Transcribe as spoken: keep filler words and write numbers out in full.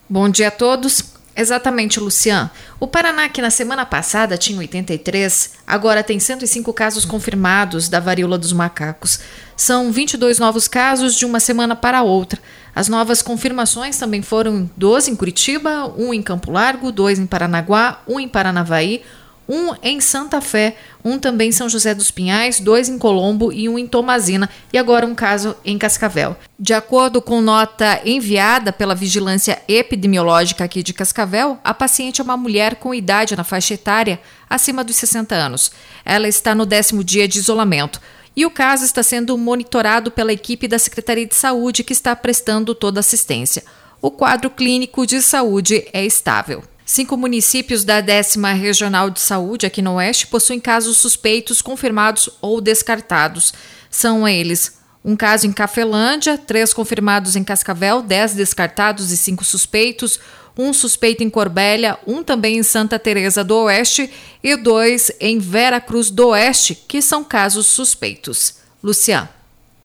Bom dia a todos. Exatamente, Lucian. O Paraná, que na semana passada tinha oitenta e três, agora tem cento e cinco casos confirmados da varíola dos macacos. São vinte e dois novos casos de uma semana para outra. As novas confirmações também foram doze em Curitiba, um em Campo Largo, dois em Paranaguá, um em Paranavaí, um em Santa Fé, um também em São José dos Pinhais, dois em Colombo e um em Tomazina, e agora um caso em Cascavel. De acordo com nota enviada pela Vigilância Epidemiológica aqui de Cascavel, a paciente é uma mulher com idade na faixa etária acima dos sessenta anos. Ela está no décimo dia de isolamento. E o caso está sendo monitorado pela equipe da Secretaria de Saúde, que está prestando toda assistência. O quadro clínico de saúde é estável. Cinco municípios da décima Regional de Saúde, aqui no Oeste, possuem casos suspeitos confirmados ou descartados. São eles: um caso em Cafelândia, três confirmados em Cascavel, dez descartados e cinco suspeitos, um suspeito em Corbélia, um também em Santa Teresa do Oeste e dois em Vera Cruz do Oeste, que são casos suspeitos. Lucian.